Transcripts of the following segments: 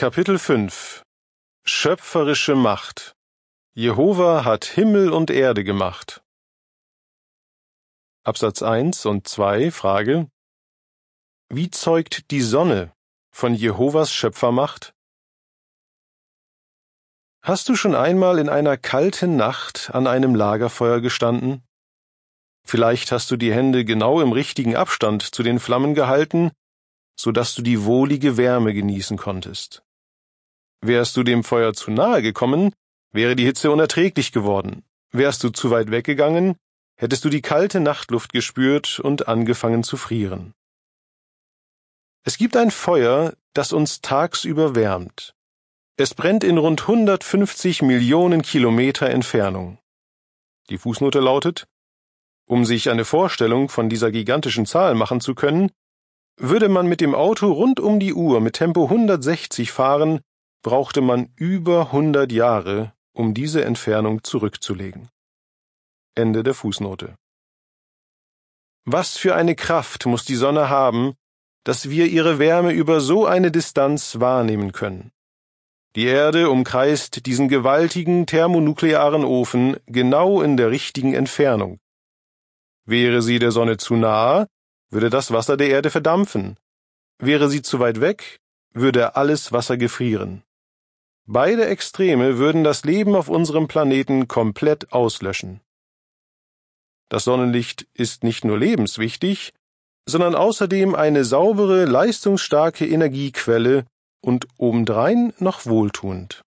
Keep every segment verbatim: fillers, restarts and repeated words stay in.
Kapitel fünf Schöpferische Macht. Jehova hat Himmel und Erde gemacht. Absatz eins und zwei Frage: Wie zeugt die Sonne von Jehovas Schöpfermacht? Hast du schon einmal in einer kalten Nacht an einem Lagerfeuer gestanden? Vielleicht hast du die Hände genau im richtigen Abstand zu den Flammen gehalten, so dass du die wohlige Wärme genießen konntest. Wärst du dem Feuer zu nahe gekommen, wäre die Hitze unerträglich geworden. Wärst du zu weit weggegangen, hättest du die kalte Nachtluft gespürt und angefangen zu frieren. Es gibt ein Feuer, das uns tagsüber wärmt. Es brennt in rund hundertfünfzig Millionen Kilometer Entfernung. Die Fußnote lautet: Um sich eine Vorstellung von dieser gigantischen Zahl machen zu können, würde man mit dem Auto rund um die Uhr mit Tempo hundertsechzig fahren, brauchte man über hundert Jahre, um diese Entfernung zurückzulegen. Ende der Fußnote. Was für eine Kraft muss die Sonne haben, dass wir ihre Wärme über so eine Distanz wahrnehmen können? Die Erde umkreist diesen gewaltigen thermonuklearen Ofen genau in der richtigen Entfernung. Wäre sie der Sonne zu nahe, würde das Wasser der Erde verdampfen. Wäre sie zu weit weg, würde alles Wasser gefrieren. Beide Extreme würden das Leben auf unserem Planeten komplett auslöschen. Das Sonnenlicht ist nicht nur lebenswichtig, sondern außerdem eine saubere, leistungsstarke Energiequelle und obendrein noch wohltuend.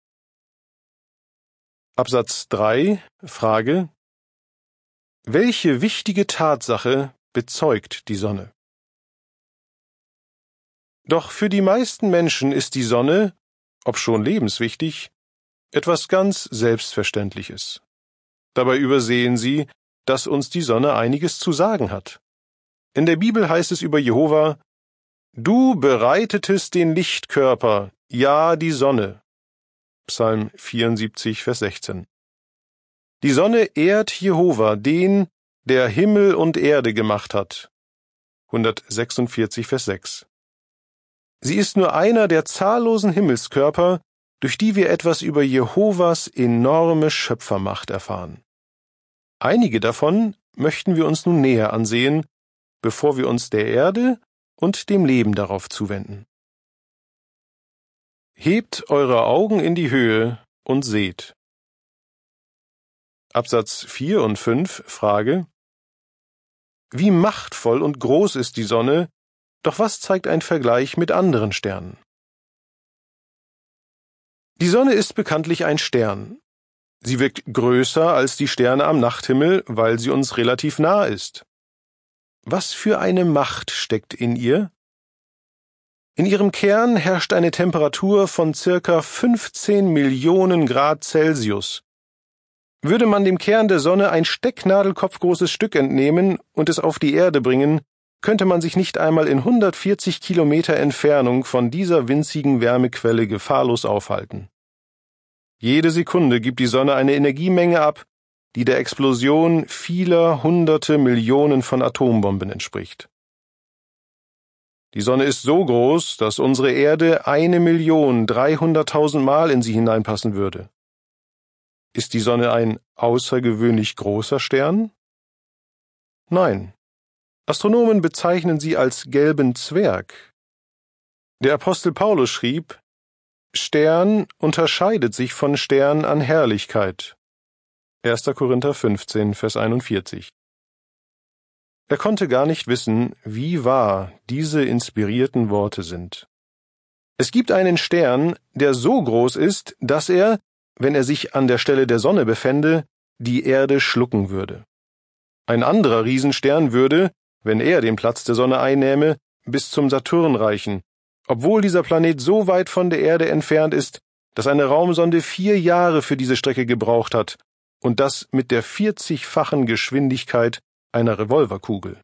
Absatz drei Frage: Welche wichtige Tatsache bezeugt die Sonne? Doch für die meisten Menschen ist die Sonne, obschon lebenswichtig, etwas ganz Selbstverständliches. Dabei übersehen sie, dass uns die Sonne einiges zu sagen hat. In der Bibel heißt es über Jehova: Du bereitetest den Lichtkörper, ja die Sonne. Psalm vierundsiebzig, Vers sechzehn. Die Sonne ehrt Jehova, den, der Himmel und Erde gemacht hat. hundertsechsundvierzig, Vers sechs. Sie ist nur einer der zahllosen Himmelskörper, durch die wir etwas über Jehovas enorme Schöpfermacht erfahren. Einige davon möchten wir uns nun näher ansehen, bevor wir uns der Erde und dem Leben darauf zuwenden. Hebt eure Augen in die Höhe und seht. Absatz vier und fünf Frage: Wie machtvoll und groß ist die Sonne, doch was zeigt ein Vergleich mit anderen Sternen? Die Sonne ist bekanntlich ein Stern. Sie wirkt größer als die Sterne am Nachthimmel, weil sie uns relativ nah ist. Was für eine Macht steckt in ihr? In ihrem Kern herrscht eine Temperatur von circa fünfzehn Millionen Grad Celsius. Würde man dem Kern der Sonne ein stecknadelkopfgroßes Stück entnehmen und es auf die Erde bringen, könnte man sich nicht einmal in hundertvierzig Kilometer Entfernung von dieser winzigen Wärmequelle gefahrlos aufhalten. Jede Sekunde gibt die Sonne eine Energiemenge ab, die der Explosion vieler hunderte Millionen von Atombomben entspricht. Die Sonne ist so groß, dass unsere Erde eine Million dreihunderttausend Mal in sie hineinpassen würde. Ist die Sonne ein außergewöhnlich großer Stern? Nein. Astronomen bezeichnen sie als gelben Zwerg. Der Apostel Paulus schrieb: Stern unterscheidet sich von Stern an Herrlichkeit. erster Korinther fünfzehn, Vers einundvierzig. Er konnte gar nicht wissen, wie wahr diese inspirierten Worte sind. Es gibt einen Stern, der so groß ist, dass er, wenn er sich an der Stelle der Sonne befände, die Erde schlucken würde. Ein anderer Riesenstern würde, wenn er den Platz der Sonne einnähme, bis zum Saturn reichen, obwohl dieser Planet so weit von der Erde entfernt ist, dass eine Raumsonde vier Jahre für diese Strecke gebraucht hat, und das mit der vierzigfachen Geschwindigkeit einer Revolverkugel.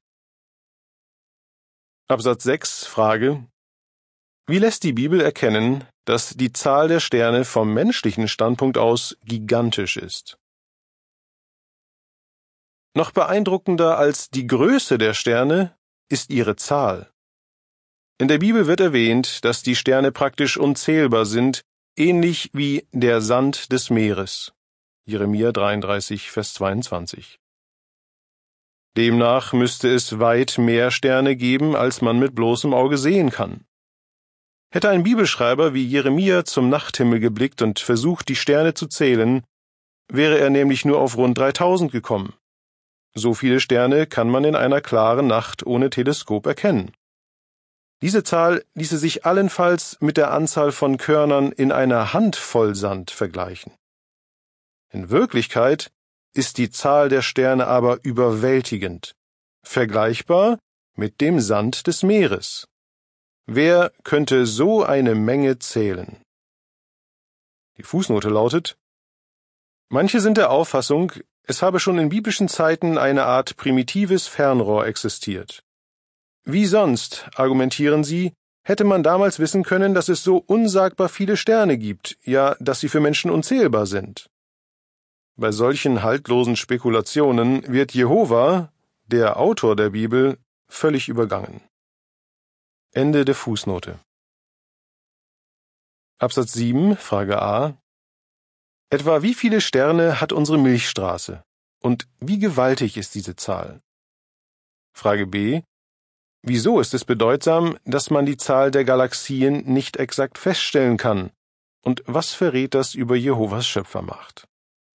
Absatz sechs Frage: Wie lässt die Bibel erkennen, dass die Zahl der Sterne vom menschlichen Standpunkt aus gigantisch ist? Noch beeindruckender als die Größe der Sterne ist ihre Zahl. In der Bibel wird erwähnt, dass die Sterne praktisch unzählbar sind, ähnlich wie der Sand des Meeres. Jeremia dreiunddreißig, Vers zweiundzwanzig. Demnach müsste es weit mehr Sterne geben, als man mit bloßem Auge sehen kann. Hätte ein Bibelschreiber wie Jeremia zum Nachthimmel geblickt und versucht, die Sterne zu zählen, wäre er nämlich nur auf rund dreitausend gekommen. So viele Sterne kann man in einer klaren Nacht ohne Teleskop erkennen. Diese Zahl ließe sich allenfalls mit der Anzahl von Körnern in einer Handvoll Sand vergleichen. In Wirklichkeit ist die Zahl der Sterne aber überwältigend, vergleichbar mit dem Sand des Meeres. Wer könnte so eine Menge zählen? Die Fußnote lautet: Manche sind der Auffassung, es habe schon in biblischen Zeiten eine Art primitives Fernrohr existiert. Wie sonst, argumentieren sie, hätte man damals wissen können, dass es so unsagbar viele Sterne gibt, ja, dass sie für Menschen unzählbar sind. Bei solchen haltlosen Spekulationen wird Jehova, der Autor der Bibel, völlig übergangen. Ende der Fußnote. Absatz sieben, Frage A. Etwa wie viele Sterne hat unsere Milchstraße? Und wie gewaltig ist diese Zahl? Frage B. Wieso ist es bedeutsam, dass man die Zahl der Galaxien nicht exakt feststellen kann? Und was verrät das über Jehovas Schöpfermacht?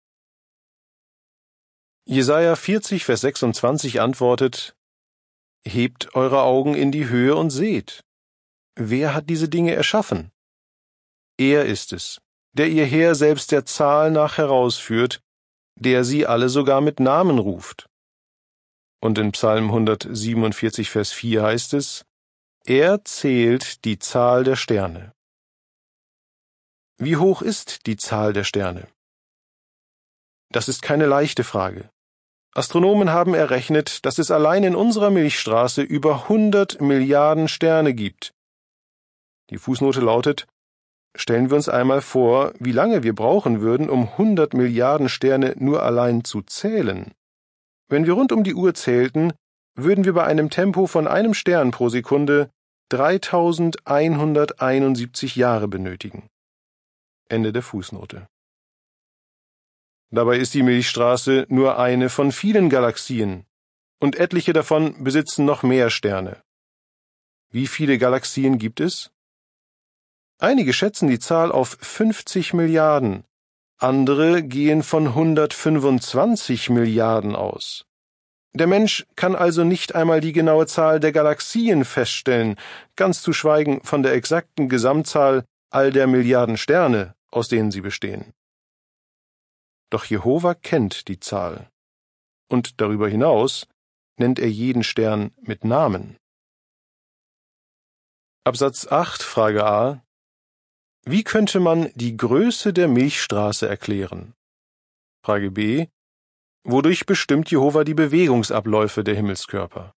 Jesaja vierzig, Vers sechsundzwanzig antwortet: Hebt eure Augen in die Höhe und seht. Wer hat diese Dinge erschaffen? Er ist es, der ihr Heer selbst der Zahl nach herausführt, der sie alle sogar mit Namen ruft. Und in Psalm hundertsiebenundvierzig, Vers vier heißt es: Er zählt die Zahl der Sterne. Wie hoch ist die Zahl der Sterne? Das ist keine leichte Frage. Astronomen haben errechnet, dass es allein in unserer Milchstraße über hundert Milliarden Sterne gibt. Die Fußnote lautet: Stellen wir uns einmal vor, wie lange wir brauchen würden, um hundert Milliarden Sterne nur allein zu zählen. Wenn wir rund um die Uhr zählten, würden wir bei einem Tempo von einem Stern pro Sekunde dreitausendeinhunderteinundsiebzig Jahre benötigen. Ende der Fußnote. Dabei ist die Milchstraße nur eine von vielen Galaxien, und etliche davon besitzen noch mehr Sterne. Wie viele Galaxien gibt es? Einige schätzen die Zahl auf fünfzig Milliarden, andere gehen von hundertfünfundzwanzig Milliarden aus. Der Mensch kann also nicht einmal die genaue Zahl der Galaxien feststellen, ganz zu schweigen von der exakten Gesamtzahl all der Milliarden Sterne, aus denen sie bestehen. Doch Jehova kennt die Zahl. Und darüber hinaus nennt er jeden Stern mit Namen. Absatz acht, Frage A. Wie könnte man die Größe der Milchstraße erklären? Frage B. Wodurch bestimmt Jehova die Bewegungsabläufe der Himmelskörper?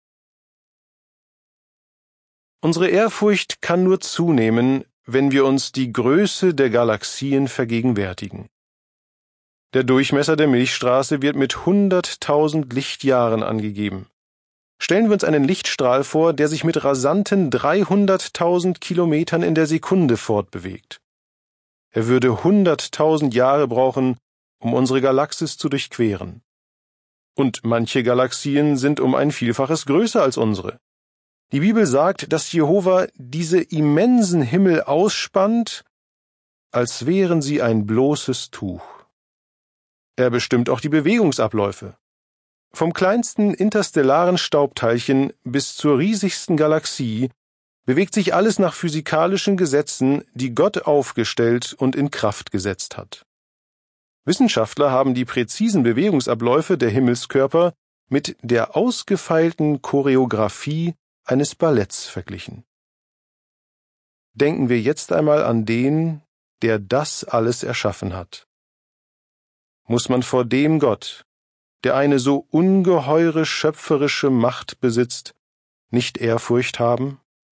Unsere Ehrfurcht kann nur zunehmen, wenn wir uns die Größe der Galaxien vergegenwärtigen. Der Durchmesser der Milchstraße wird mit hunderttausend Lichtjahren angegeben. Stellen wir uns einen Lichtstrahl vor, der sich mit rasanten dreihunderttausend Kilometern in der Sekunde fortbewegt. Er würde hunderttausend Jahre brauchen, um unsere Galaxis zu durchqueren. Und manche Galaxien sind um ein Vielfaches größer als unsere. Die Bibel sagt, dass Jehova diese immensen Himmel ausspannt, als wären sie ein bloßes Tuch. Er bestimmt auch die Bewegungsabläufe. Vom kleinsten interstellaren Staubteilchen bis zur riesigsten Galaxie bewegt sich alles nach physikalischen Gesetzen, die Gott aufgestellt und in Kraft gesetzt hat. Wissenschaftler haben die präzisen Bewegungsabläufe der Himmelskörper mit der ausgefeilten Choreografie eines Balletts verglichen. Denken wir jetzt einmal an den, der das alles erschaffen hat. Muss man vor dem Gott, der eine so ungeheure schöpferische Macht besitzt, nicht Ehrfurcht haben?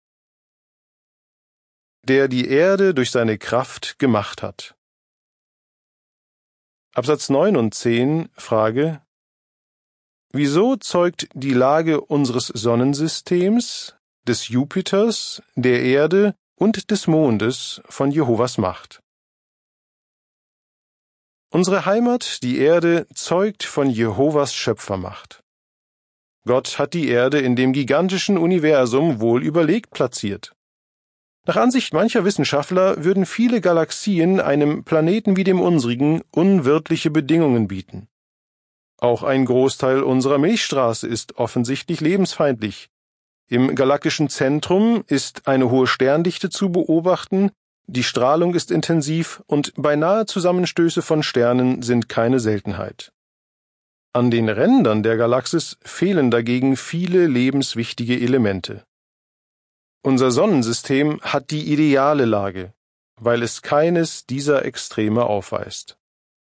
Der die Erde durch seine Kraft gemacht hat. Absatz neun und zehn, Frage: Wieso zeugt die Lage unseres Sonnensystems, des Jupiters, der Erde und des Mondes von Jehovas Macht. Unsere Heimat, die Erde, zeugt von Jehovas Schöpfermacht. Gott hat die Erde in dem gigantischen Universum wohl überlegt platziert. Nach Ansicht mancher Wissenschaftler würden viele Galaxien einem Planeten wie dem unsrigen unwirtliche Bedingungen bieten. Auch ein Großteil unserer Milchstraße ist offensichtlich lebensfeindlich. Im galaktischen Zentrum ist eine hohe Sterndichte zu beobachten, die Strahlung ist intensiv und beinahe Zusammenstöße von Sternen sind keine Seltenheit. An den Rändern der Galaxis fehlen dagegen viele lebenswichtige Elemente. Unser Sonnensystem hat die ideale Lage, weil es keines dieser Extreme aufweist.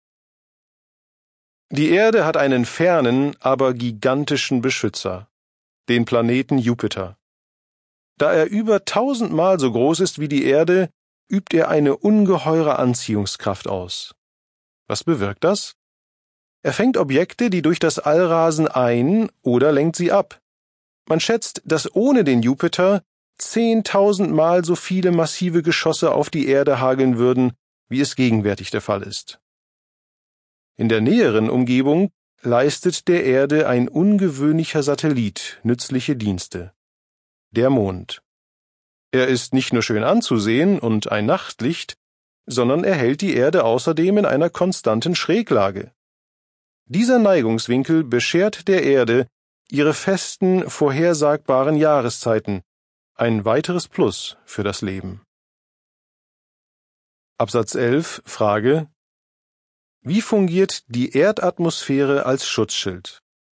Die Erde hat einen fernen, aber gigantischen Beschützer, den Planeten Jupiter. Da er über tausendmal so groß ist wie die Erde, übt er eine ungeheure Anziehungskraft aus. Was bewirkt das? Er fängt Objekte, die durch das All rasen, ein oder lenkt sie ab. Man schätzt, dass ohne den Jupiter zehntausendmal so viele massive Geschosse auf die Erde hageln würden, wie es gegenwärtig der Fall ist. In der näheren Umgebung leistet der Erde ein ungewöhnlicher Satellit nützliche Dienste: der Mond. Er ist nicht nur schön anzusehen und ein Nachtlicht, sondern er hält die Erde außerdem in einer konstanten Schräglage. Dieser Neigungswinkel beschert der Erde ihre festen, vorhersagbaren Jahreszeiten, ein weiteres Plus für das Leben. Absatz elf, Frage: Wie fungiert die Erdatmosphäre als Schutzschild?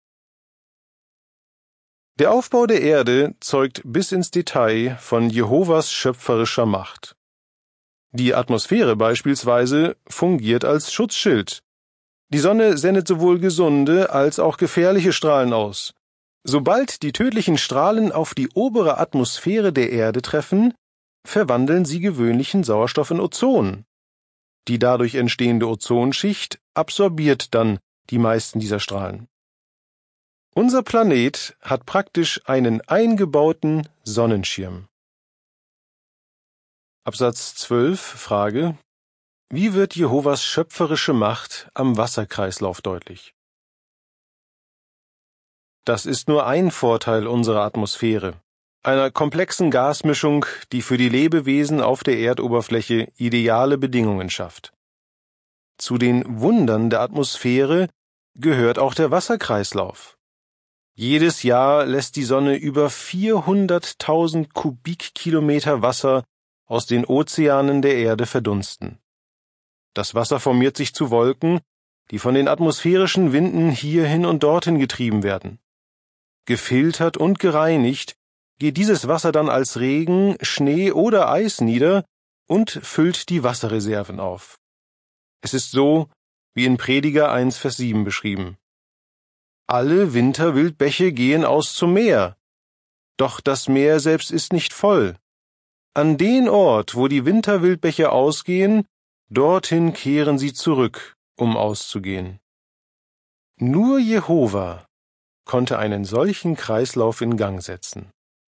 Der Aufbau der Erde zeugt bis ins Detail von Jehovas schöpferischer Macht. Die Atmosphäre beispielsweise fungiert als Schutzschild. Die Sonne sendet sowohl gesunde als auch gefährliche Strahlen aus. Sobald die tödlichen Strahlen auf die obere Atmosphäre der Erde treffen, verwandeln sie gewöhnlichen Sauerstoff in Ozon. Die dadurch entstehende Ozonschicht absorbiert dann die meisten dieser Strahlen. Unser Planet hat praktisch einen eingebauten Sonnenschirm. Absatz zwölf, Frage: Wie wird Jehovas schöpferische Macht am Wasserkreislauf deutlich? Das ist nur ein Vorteil unserer Atmosphäre, einer komplexen Gasmischung, die für die Lebewesen auf der Erdoberfläche ideale Bedingungen schafft. Zu den Wundern der Atmosphäre gehört auch der Wasserkreislauf. Jedes Jahr lässt die Sonne über vierhunderttausend Kubikkilometer Wasser aus den Ozeanen der Erde verdunsten. Das Wasser formiert sich zu Wolken, die von den atmosphärischen Winden hierhin und dorthin getrieben werden. Gefiltert und gereinigt geht dieses Wasser dann als Regen, Schnee oder Eis nieder und füllt die Wasserreserven auf. Es ist so, wie in Prediger eins, Vers sieben beschrieben: Alle Winterwildbäche gehen aus zum Meer, doch das Meer selbst ist nicht voll. An den Ort, wo die Winterwildbäche ausgehen, dorthin kehren sie zurück, um auszugehen. Nur Jehova konnte einen solchen Kreislauf in Gang setzen.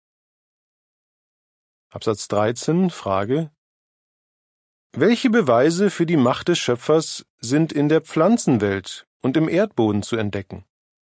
Absatz dreizehn, Frage: Welche Beweise für die Macht des Schöpfers sind in der Pflanzenwelt und im Erdboden zu entdecken?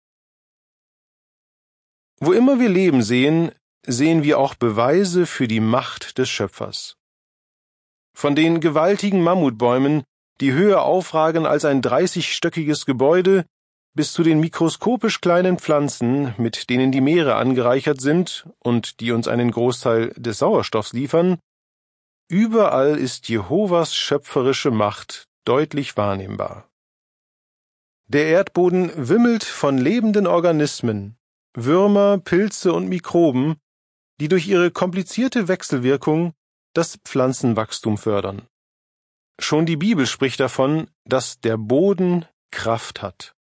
Wo immer wir Leben sehen, sehen wir auch Beweise für die Macht des Schöpfers. Von den gewaltigen Mammutbäumen, die höher aufragen als ein dreißigstöckiges Gebäude, bis zu den mikroskopisch kleinen Pflanzen, mit denen die Meere angereichert sind und die uns einen Großteil des Sauerstoffs liefern, überall ist Jehovas schöpferische Macht deutlich wahrnehmbar. Der Erdboden wimmelt von lebenden Organismen, Würmer, Pilze und Mikroben, die durch ihre komplizierte Wechselwirkung das Pflanzenwachstum fördern. Schon die Bibel spricht davon, dass der Boden Kraft hat.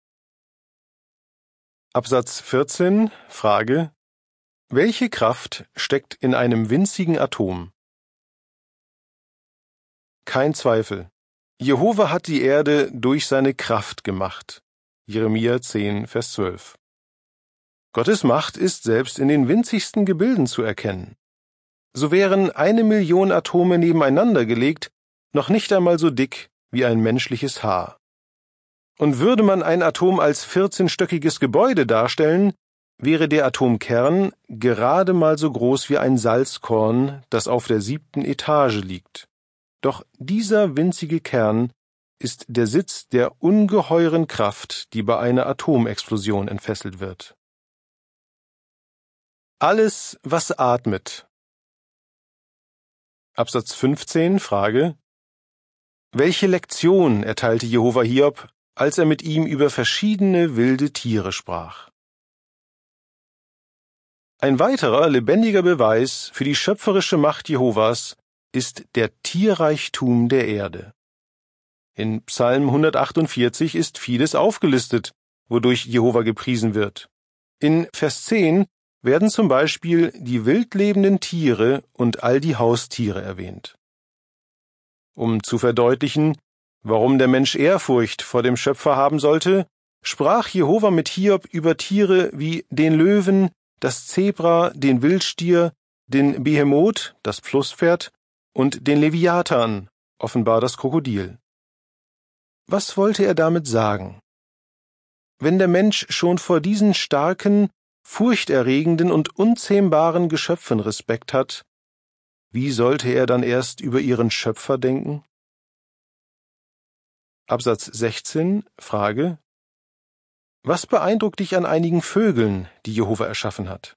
Absatz vierzehn, Frage: Welche Kraft steckt in einem winzigen Atom? Kein Zweifel. Jehova hat die Erde durch seine Kraft gemacht. Jeremia zehn, Vers zwölf. Gottes Macht ist selbst in den winzigsten Gebilden zu erkennen. so wären eine Million Atome nebeneinander gelegt noch nicht einmal so dick wie ein menschliches Haar. Und würde man ein Atom als vierzehnstöckiges Gebäude darstellen, wäre der Atomkern gerade mal so groß wie ein Salzkorn, das auf der siebten Etage liegt. Doch dieser winzige Kern ist der Sitz der ungeheuren Kraft, die bei einer Atomexplosion entfesselt wird. Alles, was atmet. Absatz fünfzehn, Frage: Welche Lektion erteilte Jehova Hiob, als er mit ihm über verschiedene wilde Tiere sprach? Ein weiterer lebendiger Beweis für die schöpferische Macht Jehovas ist der Tierreichtum der Erde. In Psalm hundertachtundvierzig ist vieles aufgelistet, wodurch Jehova gepriesen wird. In Vers zehn werden zum Beispiel die wildlebenden Tiere und all die Haustiere erwähnt. Um zu verdeutlichen, warum der Mensch Ehrfurcht vor dem Schöpfer haben sollte, sprach Jehova mit Hiob über Tiere wie den Löwen, das Zebra, den Wildstier, den Behemoth, das Flusspferd, und den Leviathan, offenbar das Krokodil. Was wollte er damit sagen? Wenn der Mensch schon vor diesen starken, furchterregenden und unzähmbaren Geschöpfen Respekt hat, wie sollte er dann erst über ihren Schöpfer denken? Absatz sechzehn, Frage: Was beeindruckt dich an einigen Vögeln, die Jehova erschaffen hat?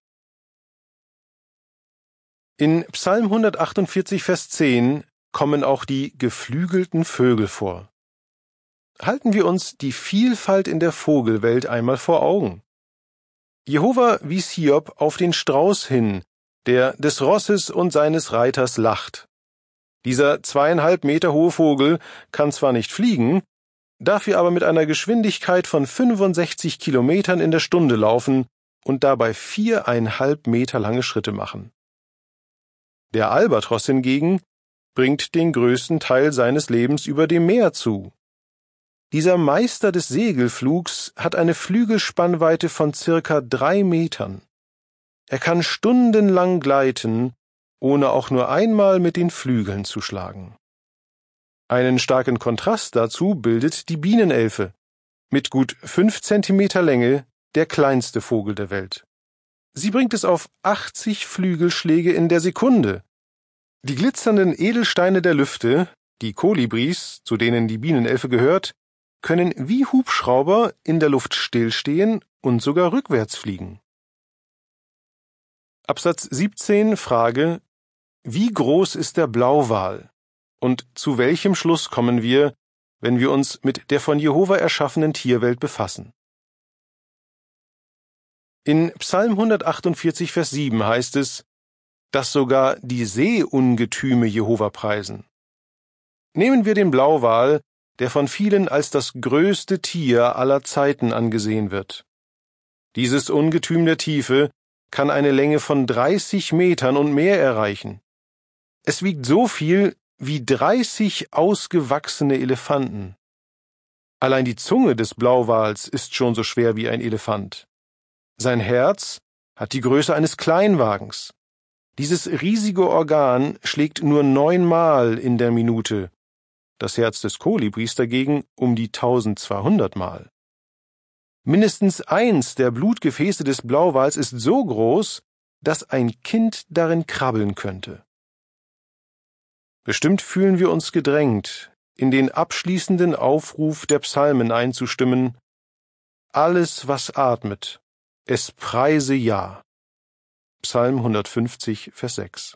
In Psalm hundertachtundvierzig, Vers zehn kommen auch die geflügelten Vögel vor. Halten wir uns die Vielfalt in der Vogelwelt einmal vor Augen. Jehova wies Hiob auf den Strauß hin, der des Rosses und seines Reiters lacht. Dieser zweieinhalb Meter hohe Vogel kann zwar nicht fliegen, dafür aber mit einer Geschwindigkeit von fünfundsechzig Kilometern in der Stunde laufen und dabei viereinhalb Meter lange Schritte machen. Der Albatros hingegen bringt den größten Teil seines Lebens über dem Meer zu. Dieser Meister des Segelflugs hat eine Flügelspannweite von circa drei Metern. Er kann stundenlang gleiten, ohne auch nur einmal mit den Flügeln zu schlagen. Einen starken Kontrast dazu bildet die Bienenelfe, mit gut fünf Zentimeter Länge der kleinste Vogel der Welt. Sie bringt es auf achtzig Flügelschläge in der Sekunde. Die glitzernden Edelsteine der Lüfte, die Kolibris, zu denen die Bienenelfe gehört, können wie Hubschrauber in der Luft stillstehen und sogar rückwärts fliegen. Absatz siebzehn, Frage: Wie groß ist der Blauwal? Und zu welchem Schluss kommen wir, wenn wir uns mit der von Jehova erschaffenen Tierwelt befassen? In Psalm hundertachtundvierzig, Vers sieben heißt es, dass sogar die Seeungetüme Jehova preisen. Nehmen wir den Blauwal, der von vielen als das größte Tier aller Zeiten angesehen wird. Dieses Ungetüm der Tiefe kann eine Länge von dreißig Metern und mehr erreichen. Es wiegt so viel wie dreißig ausgewachsene Elefanten. Allein die Zunge des Blauwals ist schon so schwer wie ein Elefant. Sein Herz hat die Größe eines Kleinwagens. Dieses riesige Organ schlägt nur neunmal in der Minute, das Herz des Kolibris dagegen um die tausendzweihundert Mal. Mindestens eins der Blutgefäße des Blauwals ist so groß, dass ein Kind darin krabbeln könnte. Bestimmt fühlen wir uns gedrängt, in den abschließenden Aufruf der Psalmen einzustimmen: Alles, was atmet, es preise ja. Psalm hundertfünfzig, Vers sechs.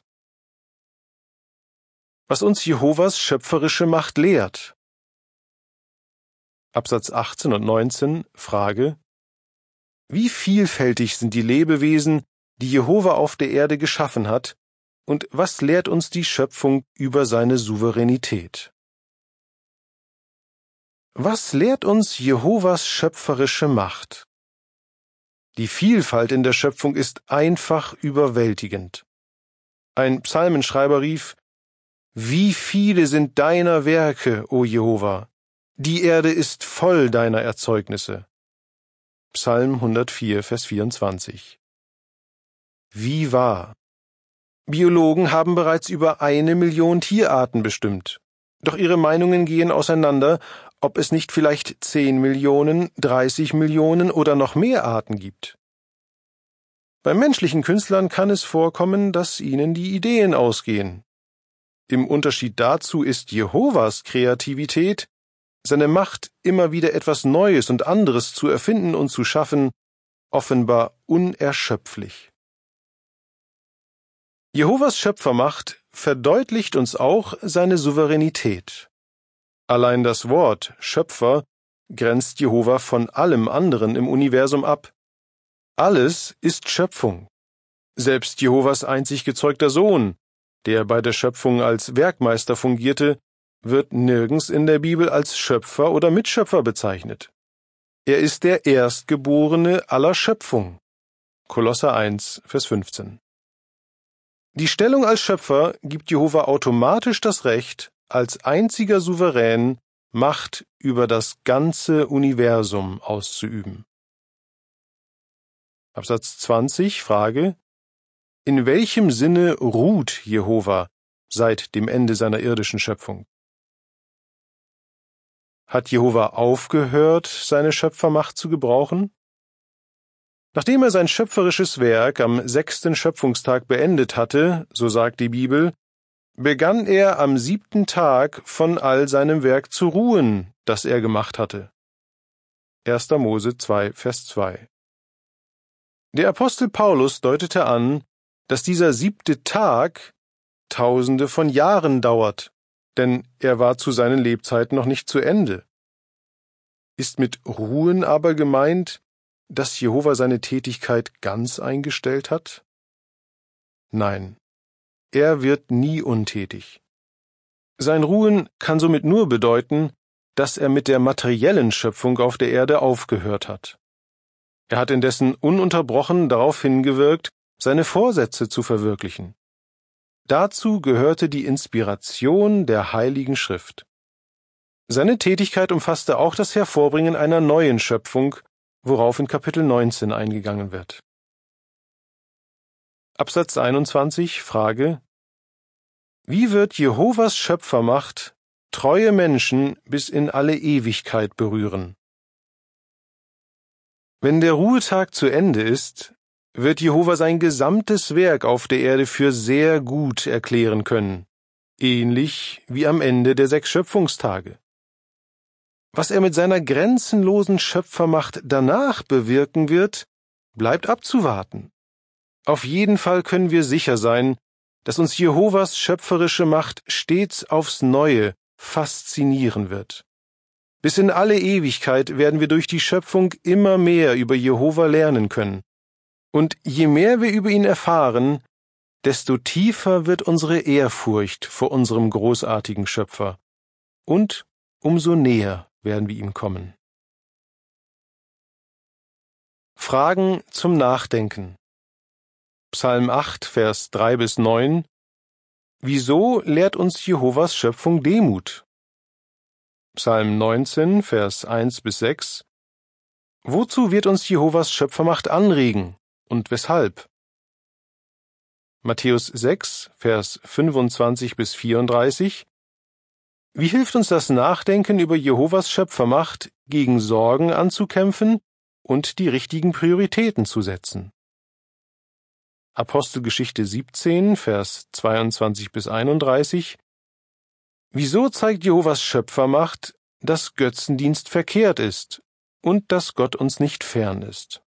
Was uns Jehovas schöpferische Macht lehrt. Absatz achtzehn und neunzehn, Frage: Wie vielfältig sind die Lebewesen, die Jehova auf der Erde geschaffen hat, und was lehrt uns die Schöpfung über seine Souveränität? Was lehrt uns Jehovas schöpferische Macht? Die Vielfalt in der Schöpfung ist einfach überwältigend. Ein Psalmenschreiber rief: Wie viele sind deiner Werke, o Jehova! Die Erde ist voll deiner Erzeugnisse. Psalm hundertvier, Vers vierundzwanzig. Wie wahr! Biologen haben bereits über eine Million Tierarten bestimmt. Doch ihre Meinungen gehen auseinander, ob es nicht vielleicht zehn Millionen, dreißig Millionen oder noch mehr Arten gibt. Bei menschlichen Künstlern kann es vorkommen, dass ihnen die Ideen ausgehen. Im Unterschied dazu ist Jehovas Kreativität, seine Macht, immer wieder etwas Neues und anderes zu erfinden und zu schaffen, offenbar unerschöpflich. Jehovas Schöpfermacht verdeutlicht uns auch seine Souveränität. Allein das Wort Schöpfer grenzt Jehova von allem anderen im Universum ab. Alles ist Schöpfung. Selbst Jehovas einzig gezeugter Sohn, der bei der Schöpfung als Werkmeister fungierte, wird nirgends in der Bibel als Schöpfer oder Mitschöpfer bezeichnet. Er ist der Erstgeborene aller Schöpfung. Kolosser eins, Vers fünfzehn. Die Stellung als Schöpfer gibt Jehova automatisch das Recht, als einziger Souverän Macht über das ganze Universum auszuüben. Absatz zwanzig, Frage: In welchem Sinne ruht Jehova seit dem Ende seiner irdischen Schöpfung? Hat Jehova aufgehört, seine Schöpfermacht zu gebrauchen? Nachdem er sein schöpferisches Werk am sechsten Schöpfungstag beendet hatte, so sagt die Bibel, begann er am siebten Tag von all seinem Werk zu ruhen, das er gemacht hatte. erster Mose zwei, Vers zwei. Der Apostel Paulus deutete an, dass dieser siebte Tag Tausende von Jahren dauert, denn er war zu seinen Lebzeiten noch nicht zu Ende. Ist mit Ruhen aber gemeint, dass Jehova seine Tätigkeit ganz eingestellt hat? Nein, er wird nie untätig. Sein Ruhen kann somit nur bedeuten, dass er mit der materiellen Schöpfung auf der Erde aufgehört hat. Er hat indessen ununterbrochen darauf hingewirkt, seine Vorsätze zu verwirklichen. Dazu gehörte die Inspiration der Heiligen Schrift. Seine Tätigkeit umfasste auch das Hervorbringen einer neuen Schöpfung, worauf in Kapitel neunzehn eingegangen wird. Absatz einundzwanzig, Frage: Wie wird Jehovas Schöpfermacht treue Menschen bis in alle Ewigkeit berühren? Wenn der Ruhetag zu Ende ist, wird Jehova sein gesamtes Werk auf der Erde für sehr gut erklären können, ähnlich wie am Ende der sechs Schöpfungstage. Was er mit seiner grenzenlosen Schöpfermacht danach bewirken wird, bleibt abzuwarten. Auf jeden Fall können wir sicher sein, dass uns Jehovas schöpferische Macht stets aufs Neue faszinieren wird. Bis in alle Ewigkeit werden wir durch die Schöpfung immer mehr über Jehova lernen können. Und je mehr wir über ihn erfahren, desto tiefer wird unsere Ehrfurcht vor unserem großartigen Schöpfer. Und umso näher werden wir ihm kommen. Fragen zum Nachdenken. Psalm acht, Vers drei bis neun. Wieso lehrt uns Jehovas Schöpfung Demut? Psalm neunzehn, Vers eins bis sechs. Wozu wird uns Jehovas Schöpfermacht anregen und weshalb? Matthäus sechs, Vers fünfundzwanzig bis vierunddreißig. Wie hilft uns das Nachdenken über Jehovas Schöpfermacht, gegen Sorgen anzukämpfen und die richtigen Prioritäten zu setzen? Apostelgeschichte siebzehn, Vers zweiundzwanzig bis einunddreißig. Wieso zeigt Jehovas Schöpfermacht, dass Götzendienst verkehrt ist und dass Gott uns nicht fern ist?